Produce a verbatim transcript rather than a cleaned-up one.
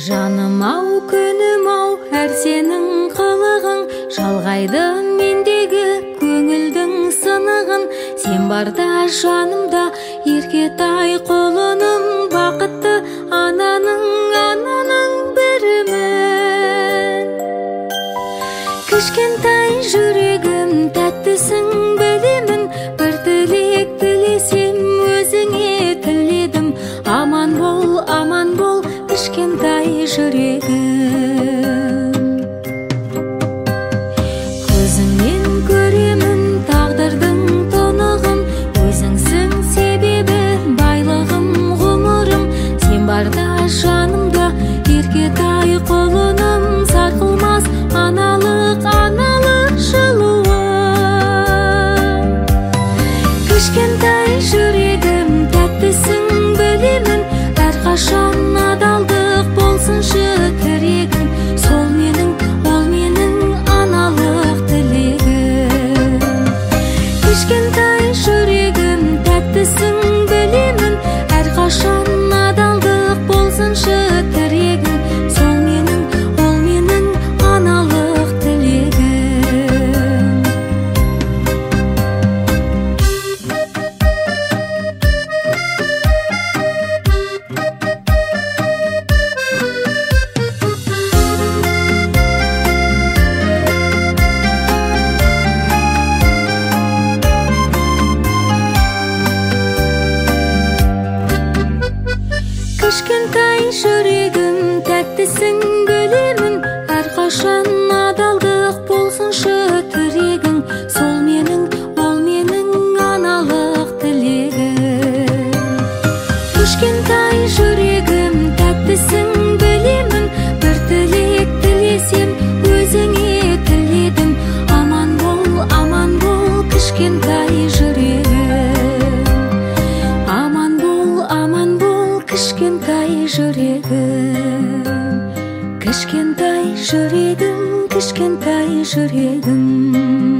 Жаным ау, күнім ау, әр сенің қылығың жалғайды мендегі көңілдің сынығын. Сен барда жанымда еркетай құлыным, бақытты ананың ананың бірімін. Кішкентай жүрегім тәттісің білемін, бір тілек тілесем өзіңе тіледім. Аман бол, аман бол, кішкентай жүрегім. Көзіңнен көремін тағдырдың тұнығын, өзіңсің себебі байлығым ғұмырым. Сен барда жанымда еркетай құлыным, сарқылмас аналық аналық жылуым. Кішкентай жүрегім тәттісің білемін, әрқашан адалдық болсыншы тірегім. Сол менің, ол менің аналық тілегім. Кішкентай жүрегім тәттісің білемін, әрқашан адалдық болсыншы тірегім. Сол менің, ол менің аналық тілегім. Кішкентай жүрегім тәттісің білемін, әрқашан адалдық болсыншы тірегің. Сол менің, ол менің аналық тілегім. Кішкентай жүрегім тәттісің білемін, бір тілек тілесем өзіңе тіледім. Аман бол, аман бол, кішкентай жүрегім. Аман бол, аман бол, кішкентай жүрегім. Кішкентай жүрегім, кішкентай жүрегім.